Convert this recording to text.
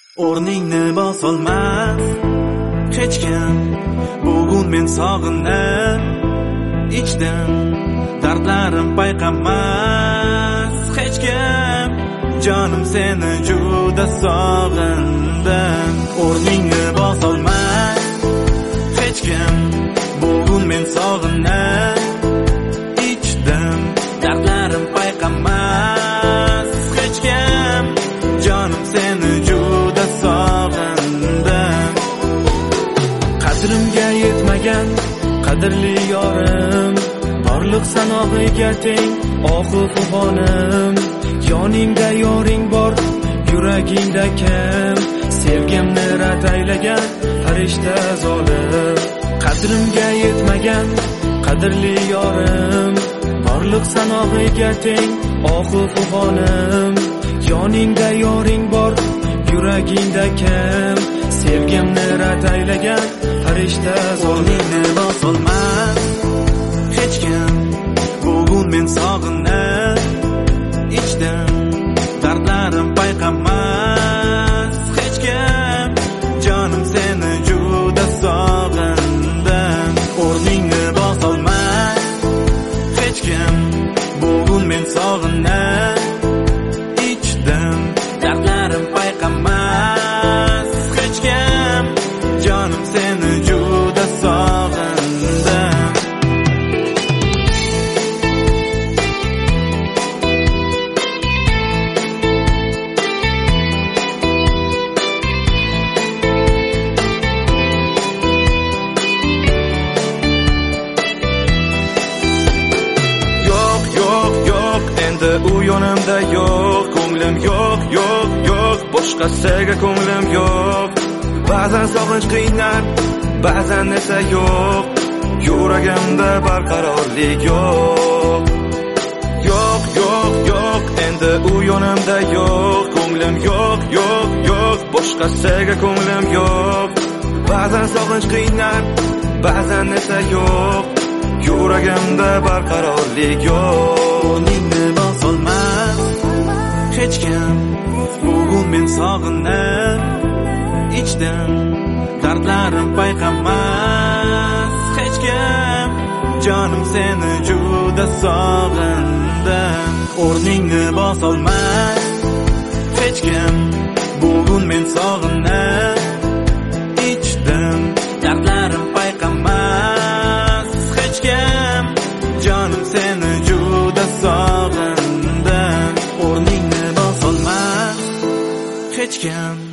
O'rningni bosolmas hech kim. Bugun men sog'inib ichdim, dardlarim payqamas hech kim. Jonim seni juda sog'indim. O'rningni bosolmas hech kim. Bugun men sog'inib ichdim, dardlarim payqamas hech kim. Jonim seni juda sog'indim. Qadrimga yetmagan qadrli yorim, borliq sanog'iga teng ohu fugonim. Yoningda yoring bor, yuragingda kim? Sevgimni rad aylagan farishta zolim. Qadrimga yetmagan qadrli yorim, borliq sanog'iga teng ohu fugonim. Yoningda yoring bor, yuragingda kim? Sevgimni rad aylagan farishta zolim. O'rningni bosolmas hech kim. Bugun men sog'inib ichdim, dardlarim payqamas hech kim. Jonim seni juda sog'indim. O'rningni bosolmas hech kim. Bugun men sog'inib ichdim, dardlarim payqamas hech kim. Jonim seni juda sog'indim. Endi u yonimda yo'q, ko'nglim yo'q, yo'q, yo'q, boshqasiga ko'nglim yo'q. Ba'zan sog'inch qiynar, ba'zan esa yo'q. Yuragimda barqarorlik yo'q. Yo'q, yo'q, yo'q, endi u yonimda yo'q, ko'nglim yo'q, yo'q, yo'q, boshqasiga ko'nglim yo'q. Ba'zan sog'inch qiynar, ba'zan esa yo'q. Yuragimda barqarorlik yo'q. O'rningni bosolmas hech kim. Bugun men sog'inib ichdim, dardlarim payqamas hech kim. Jonim seni juda sog'indim. O'rningni bosolmas hech kim. Bugun men sog'inib ichdim, dardlarim payqamas hech kim. Jonim seni juda sog'indim. O'rningni bosolmas hech kim.